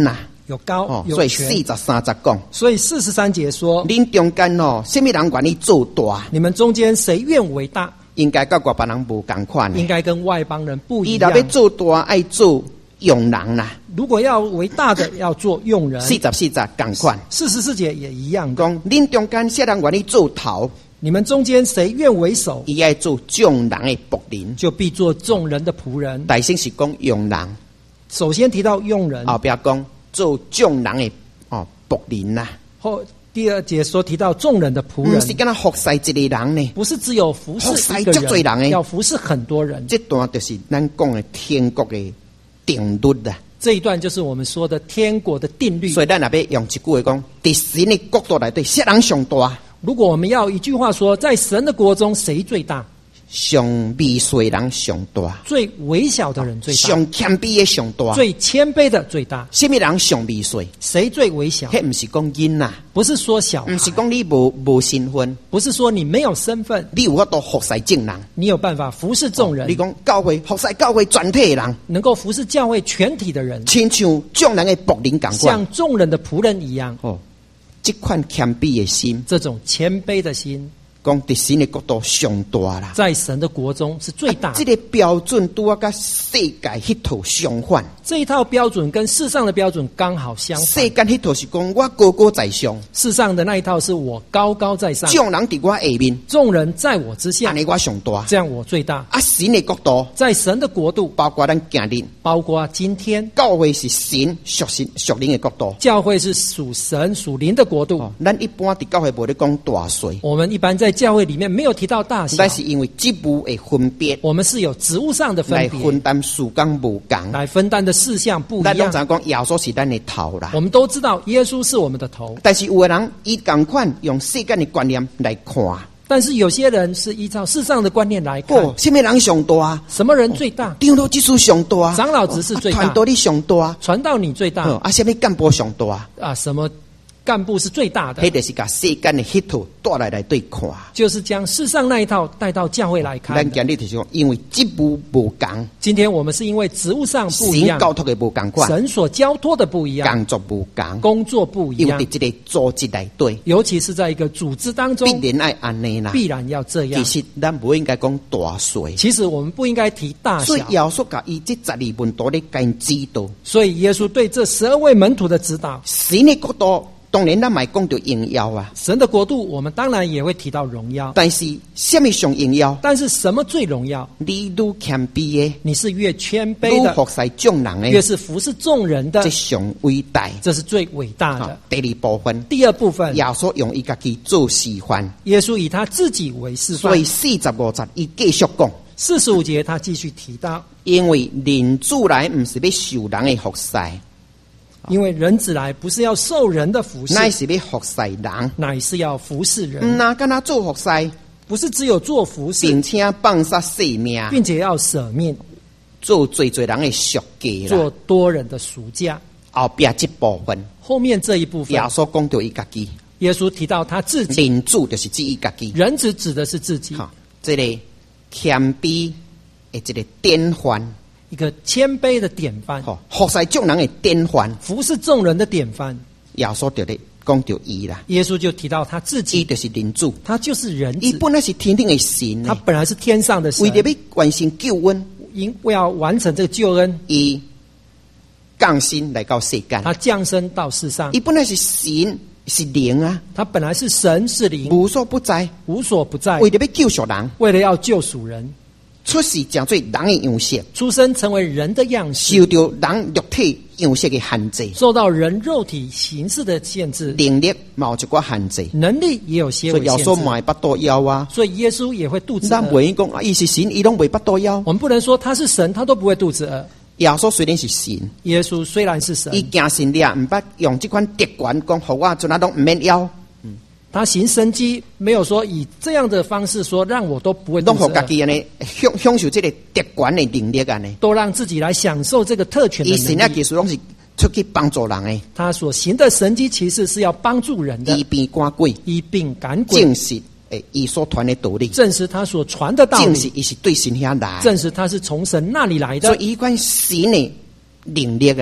有高有所以权。 40-30讲， 所以43节说， 恁中间什么人愿意做大， 你们中间谁愿为大， 应该甲外别人无共款的。 应该跟外邦人不一伊若要样。 做大，爱做用人啦。 如果要为大的，要做用人。 40-40共款， 44节也一样的。 讲恁中间谁人愿意做头， 你们中间谁愿为首， 伊爱做众人的仆人。 就必做众人的仆人。 大声是讲用人， 首先提到用人， 后壁讲做众人的仆人啦。 后第二节说提到众人的仆人， 唔是敢若服侍一个人呢。 不是只有服侍一个服侍足多人的人，要服侍很多人。 这段就是咱讲的天国的定律啦。 这一段就是我们说的天国的定律。 所以咱若要用一句话讲，在神的国度内底，谁人上大？ 如果我们要一句话说，在神的国中谁最大？ 上微细的人上大， 最微小的人最大， 上谦卑的上大。 最谦卑的最大。 什么人上微细？ 谁最微小？ 迄唔是讲囡仔， 不是说小孩唔，是讲你无身份， 不是说你没有身份， 你有法度服侍众人。 你有办法服侍众人， 你讲教会服侍教会全体的人， 能够服侍教会全体的人， 亲像众人的仆人共款。 像众人的仆人一样。 这款谦卑的心， 这种谦卑的心， 讲在神的国度上大啦。 在神的国中是最大的。 这个标准拄啊，甲世界迄套相反。 这一套标准跟世上的标准刚好相反。 世间迄套是讲我高高在上， 世上的那一套是我高高在上， 众人伫我下面， 众人在我之下安，尼我上大。 这样我最大。 啊，神的国度在神的国度， 包括咱今日包括今天， 教会是神属灵的国度。 教会是属神属灵的国度。 咱一般伫教会无咧讲大小， 我们一般在教会里面没有提到大小但，是因为职务的分别我们是有职务上的来分别， 分担事工无共。 来分担的事项不一咱拢样。 知讲耶稣是咱的头啦我，们都知道耶稣是我们的头， 但是有的人伊共款用世间的观念来看， 但是有些人是依照世上的观念来看， 什么人上大？ 什么人最大？ 长老执事上大， 长老执事最大团队你上大， 传道你最大啊，什么干部上大？ 啊？什么干部是最大的迄？就是甲世间的迄套带来对看。 就是将世上那一套带到教会来看咱的。 今日就是讲，因为职务无共， 今天我们是因为职务上不一样， 神交托的无共款， 神所交托的不一样， 工作无共， 工作不一样因为伫，这个组织内底， 尤其是在一个组织当中， 必然爱安尼啦。 必然要这样其。实咱不应该讲大小， 其实我们不应该提大小所以，耶稣甲伊这12门徒咧甲因指导， 所以耶稣对这12位门徒的指导， 神的国度当然咱嘛讲到荣耀啊， 神的国度，我们当然也会提到荣耀。 但是什么上荣耀？ 但是什么最荣耀？ 你愈谦卑的， 你是越谦卑的， 愈服侍众人的， 越是服侍众人的这，上伟大。 这是最伟大的。 第二部分， 第二部分， 耶稣用伊家己做示范， 耶稣以他自己为示范所以。40-50伊继续讲， 45节他继续提到， 因为人子来不是要受人的服侍， 因为人子来不是要受人的服侍， 乃是要服侍人。 乃是要服侍唔人， 那敢若做服侍， 不是只有做服侍， 并且放下性命， 并且要舍命， 做最人的赎价做啦。 多人的赎价。 后边这部分， 后面这一部分耶，稣讲到伊家己， 耶稣提到他自己， 人子就是指伊家己。 人子指的是自己， 哈，这个谦卑的这个典范， 一个谦卑的典范， 吼，服侍众人的典范， 服侍众人的典范。 耶稣就咧讲到伊啦。 耶稣就提到他自伊己， 就是人子， 他就是人子， 伊本来是天顶的神呢， 他本来是天上的神为，了要完成救恩， 因为要完成这个救恩， 伊降生来到世间。 他降生到世上伊。本来是神，是灵啊， 他本来是神是灵， 无所不在， 无所不在， 为了要救赎人， 为了要救赎人， 出世成做人的样式， 出生成为人的样式， 受到人肉体样式的限制， 受到人肉体形式的限制， 能力嘛有一寡限制。 能力也有些所以耶微限制， 稣买巴肚枵啊， 所以耶稣也会肚子咱饿。 袂讲啊，伊是神，伊拢袂巴肚枵。 我们不能说他是神，他都不会肚子饿。 耶稣虽然是神， 耶稣虽然是神， 伊行神力，毋捌用这款特权讲，互我阵啊拢毋免枵， 他行神迹，没有说以这样的方式说让我都不会肚拢互家子饿， 己安尼享受这个特权的能力安尼。 都让自己来享受这个特权伊神啊， 的能力。 技术拢是出去帮助人的， 他所行的神迹其实是要帮助人的医，病赶鬼， 医病赶鬼， 证实伊所传的道理， 证实他所传的道证实理， 伊是对神遐来， 证实他是从神那里来的。 所以伊款神的能力啊，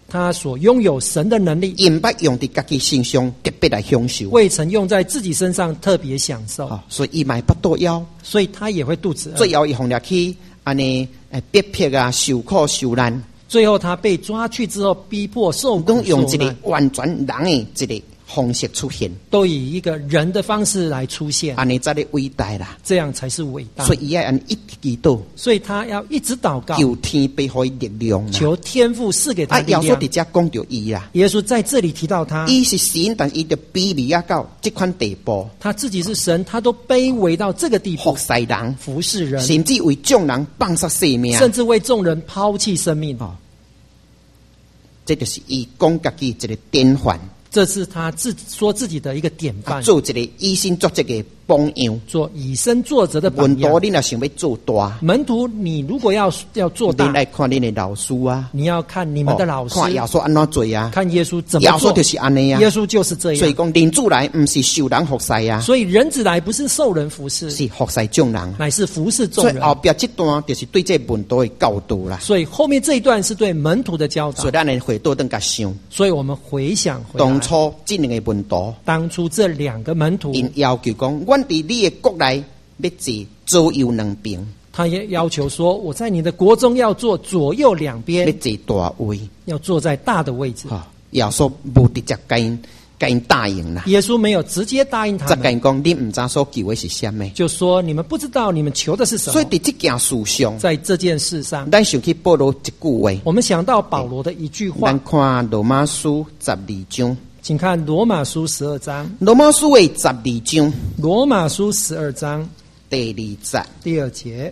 他所拥有神的能力， 因捌用伫家己身上特别来享受。 未曾用在自己身上特别享受， 所以伊嘛会腹肚枵， 所以他也会肚子饿。 最后伊放入去安尼逼迫啊，受苦受难， 最后他被抓去之后，逼迫受苦都用一个受难， 完全人的一个方式出现， 都以一个人的方式来出现， 安尼才咧伟大啦。 这样才是伟大。 所以伊要安尼一直祈祷， 所以他要一直祷告， 求天俾予伊力量啦。 求天父赐给他力耶稣量。 伫遮讲到伊啦， 耶稣在这里提到他， 伊是神，但伊就卑微啊到这款地步， 他自己是神，他都卑微到这个地步服，侍人， 服侍人， 甚至为众人放杀性命。 甚至为众人抛弃生命。 这就是伊讲家己一个典范， 这是他说自己的一个典范， 做一个以身作则的榜样。 做以身作则的榜门徒， 样。 你若想要做大， 门徒，你如果要做你大， 来看你的老师啊， 你要看你们的老师， 看耶稣安怎做啊， 看耶稣怎耶么做。 稣就是安尼啊。 耶稣就是这所以样。 讲人子来不是受人服侍啊， 所以人子来不是受人服侍， 是服侍众人。 乃是服侍众人。 所以后边这段就是对这门徒的教导啦。 所以后面这一段是对门徒的教导所以。咱来回倒等甲想， 所以我们回想回当来， 初这两个门徒， 当初这两个门徒， 因要求讲，阮伫你的国内要坐左右两边， 他也要求说，我在你的国中要坐左右两要边， 坐大位。 要坐在大的位置。 耶稣无直接甲因答应啦， 耶稣没有直接答应他们， 则甲因讲，你唔知所求的是什么。 就说你们不知道你们求的是什么。 所以伫这件事上， 在这件事上， 咱想起保罗一句话， 我们想到保罗的一句话咱，看罗马书12章， 请看罗马书12章， 罗马书的12章罗马书12章第2节。 第2节，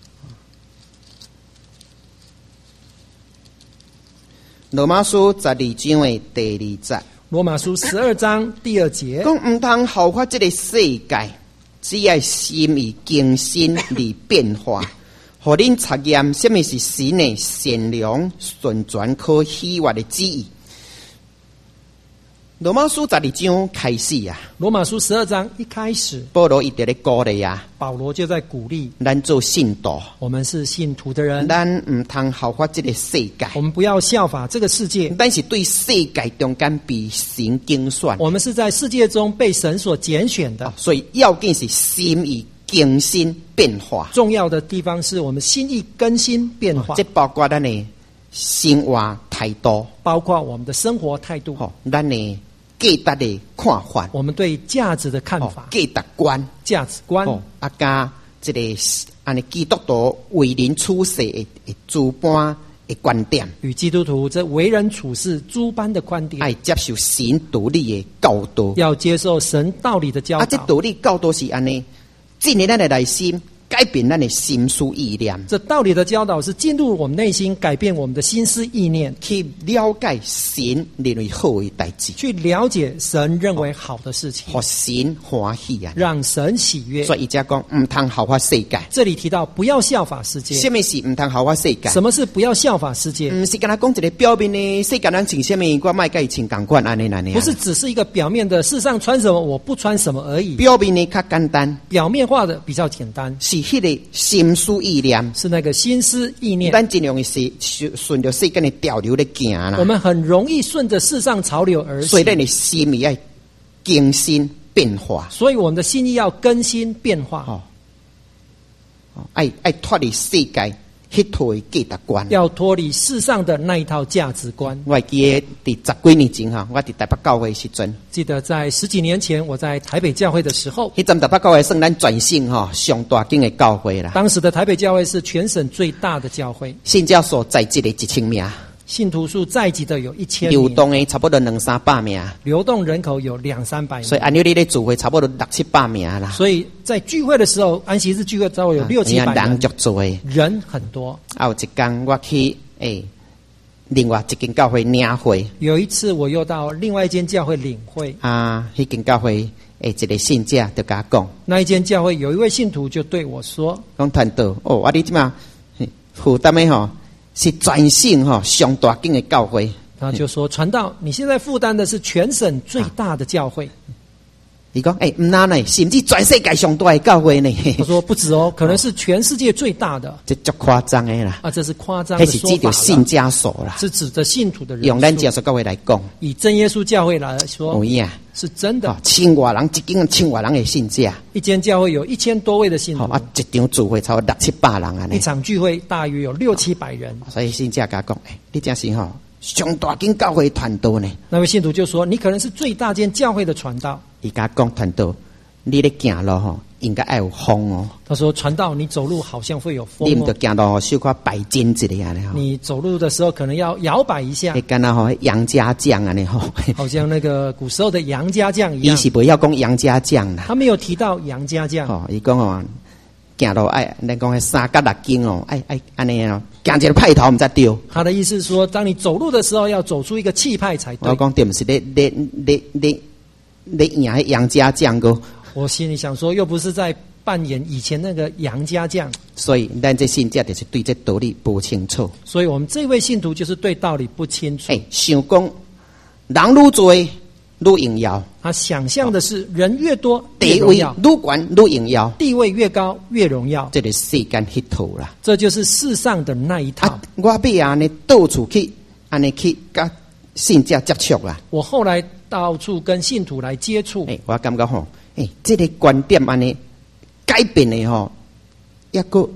罗马书12章的第2节， 罗马书12章第2节， 讲唔通效法这个世界，只要心意更新而变化，互恁察验什么是神的善良、纯全、可喜悦的旨意。罗马书12章开始啊， 罗马书12章一开始， 保罗一直咧鼓励啊， 保罗就在鼓励咱做信徒， 我们是信徒的人， 咱唔通效法这个世界， 我们不要效法这个世界， 咱是对世界中间被神拣选， 我们是在世界中被神所拣选的。 所以要紧是心意更新变化。 重要的地方是我们心意更新变化， 这包括咱的生活态度， 包括我们的生活态度， 咱的价值的看法， 我们对价值的看法、 价值观， 价值观， 加这个安尼基督徒为人处事的主般的观点， 与基督徒这为人处事诸般的观点， 爱接受神道理的教导， 要接受神道理的教这导。 道理教导是安尼，进入咱的内心，改变咱的心思意念， 这道理的教导是进入我们内心，改变我们的心思意念， 去了解神认为好的代志， 去了解神认为好的事情， 互神欢喜啊！ 让神喜悦。 所以伊才讲唔通效法世界。 这里提到不要效法世界， 什么是唔通效法世界？ 什么是不要效法世界？ 唔是跟他讲一个表面的世界人穿什么，我卖甲伊穿同款安尼安尼。 不是只是一个表面的，世上穿什么我不穿什么而已。 表面的较简单， 表面化的比较简单， 是迄个心思意念， 是那个心思意念。 咱尽量是顺着世间的潮流咧行啦。 我们很容易顺着世上潮流而行， 所以咱的心意要更新变化， 所以我们的心意要更新变化， 爱脱离世界迄套的价值观， 要脱离世上的那一套价值观。 我会记得伫10几年前我伫台北教会时阵， 记得在10几年前我在台北教会的时候， 迄阵台北教会算咱全省上大间的教会啦。 当时的台北教会是全省最大的教会， 信教所在籍的1000名， 信徒数在籍的有1000 流名， 动的差不多200-300名， 流动人口有200-300名。 所以按照你咧聚会差不多600-700名啦。 所以在聚会的时候，安息日聚会稍微有600-700人， 人足多的。 人很多。 有一天我去另外一间教会领会， 有一次我又到另外一间教会领会， 迄间教会一个信者就甲我讲， 那一间教会有一位信徒就对我说， 讲传道你即马负担的是全省上大间的教会， 他就说传道，你现在负担的是全省最大的教会。 伊讲，唔难呢，甚至全世界上大的教会呢。 他说不止哦，可能是全世界最大的。 这足夸张的啦！ 啊，这是夸张的那是说法指着信家数啦， 是指着信徒的人用咱数。 教授教会来讲， 以真耶稣教会来说， 有影， 是真的。 千外人一间千外人的信者， 一间教会有1000多位的信徒， 一场聚会超过600-700人啊！ 一场聚会大约有600-700人。 所以信者甲讲，你真是上大间教会传道呢。 那位信徒就说：“你可能是最大间教会的传道。” 伊甲讲传道，你咧行路应该要有风哦。 他说：“传道，你走路好像会有风你唔哦。 得行路小可摆肩一下呢你走路的时候可能要摇摆一下你，敢若杨家将啊呢好像那个古时候的杨家将一伊样。 是不要讲杨家将啦， 他没有提到杨家将。 伊讲行路咱讲3角6斤安尼行一个派头唔才对。 他的意思是说，当你走路的时候，要走出一个气派才对我。讲对唔是咧赢迄杨家将个， 我心里想说，又不是在扮演以前那个杨家将， 所以咱这信者就是对这道理不清楚。 所以我们这位信徒就是对道理不清楚。 想讲人愈多愈荣耀， 他想象的是人越多越地位荣耀， 愈悬愈荣耀， 地位越高越荣耀。 这个世间迄套啦。 这就是世上的那一套。 我要安尼到处去安尼去甲信者接触啦。 我后来到处跟信徒来接触， 我感觉这个观点安尼改变的抑个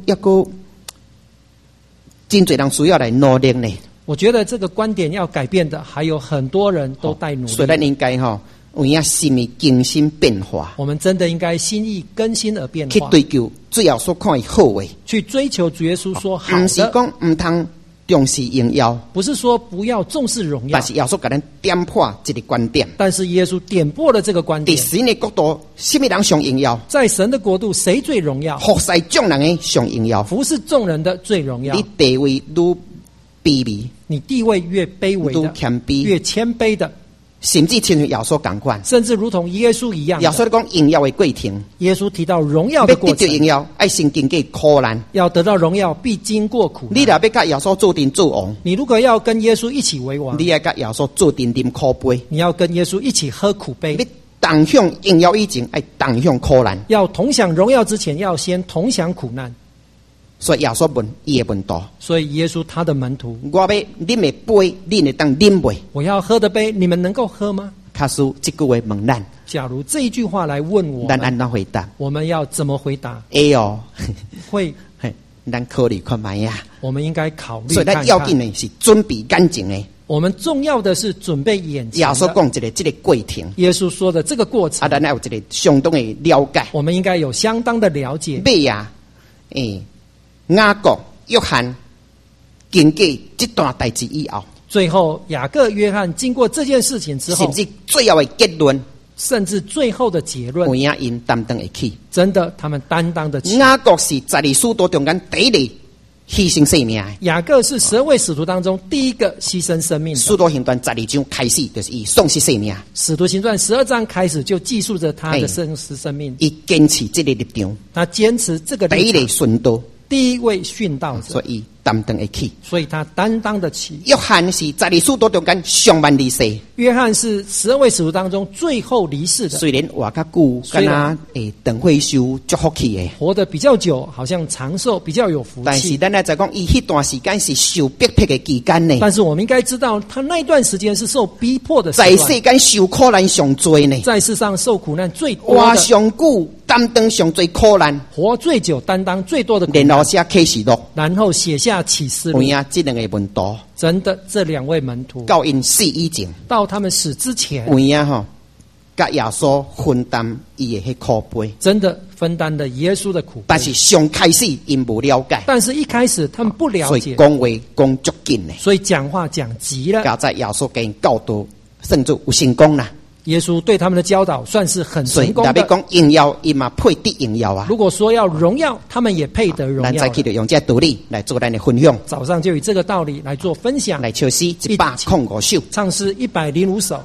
真侪人需要来努力呢。 我觉得这个观点要改变的，还有很多人都在努所以咱力。 应该有影心意更新变化， 我们真的应该心意更新而变化， 去追求最后所看的好的， 去追求主耶稣说好唔是的， 讲唔通重视荣耀， 不是说不要重视荣耀但，是耶稣给咱点破一个观点。 但是耶稣点破了这个观在点， 神的角度，什么人上荣耀？ 在神的国度，谁最荣耀？ 服侍众人的上荣耀。 服侍众人的最荣耀你。地位愈卑微， 你地位越卑微愈的， 谦卑， 越谦卑的， 甚至亲像耶稣共款。 甚至如同耶稣一样的。 耶稣咧讲荣耀的过程， 耶稣提到荣耀要的过程得到，荣耀，爱先经过苦难。 要得到荣耀，必经过苦你若难。 要甲耶稣做阵做王， 你如果要跟耶稣一起为王， 你要甲耶稣做阵啉苦杯。 你要跟耶稣一起喝苦杯。 要同享荣耀以前，爱同享苦难。 要同享荣耀之前，要先同享苦难。 所以耶稣问伊的问答： 所以耶稣他的门徒， 我要啉的杯，你会当啉袂？ 我要喝的杯，你们能够喝吗？ 卡苏这句话问咱， 假如这一句话来问我们， 咱安怎回答？ 我们要怎么回答？ 会哦， 会， 咱考虑看卖呀。 我们应该考虑所以咱看看。 要紧的是准备干净的。 我们重要的是准备眼耶稣前的。 讲这个过程， 耶稣说的这个过程， 咱有一个相当的了解。 我们应该有相当的了解。 尾啊，雅各、约翰经过这段代志以后， 最后，雅各、约翰经过这件事情之后， 甚至最后的结论， 甚至最后的结论有，影因担当会起。 真的他们担当得起。 雅各是12使徒中间第一个牺牲性命的。 雅各是12位使徒当中第一个牺牲生命的。 使徒行传12章开始，就是伊丧失性命， 使徒行传12章开始就记述着他的生命， 伊坚持这个立场， 他坚持这个第一个立场， 顺道， 第一位殉道者， 所以伊担当会起。 所以他担当得起。 约翰是12使徒中间上万离世， 约翰是12位使徒当中最后离世的， 虽然活较久， 虽然等会修祝福去的。 活得比较久，好像长寿，比较有福但是气。 咱来再讲，伊迄段时间是受逼迫的期间呢， 但是我们应该知道，他那段时间是受逼迫的时在段， 世间受苦难上多呢， 在世上受苦难最多活的， 上久，担当上最苦难， 活最久、担当最多的苦难， 然后写启示录， 然后写下启示录有。影这两个问答， 真的，这2位门徒到因死以前， 到他们死之前， 有影甲耶稣分担伊的迄苦杯， 真的分担了耶稣的苦悲。 但是上开始因无了解， 但是一开始他们不了所以解， 讲话讲足紧的， 所以讲话讲急了。 加在耶稣给因教导，甚至有成功啦。 耶稣对他们的教导算是很所以成功的。 特别讲荣耀，伊嘛配得荣耀啊。 如果说要荣耀，他们也配得荣耀咱再。去就用这道理来做咱的分享， 早上就以这个道理来做分享。 来唱诗105首。 唱诗105首。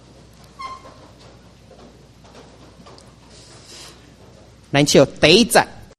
咱唱第一节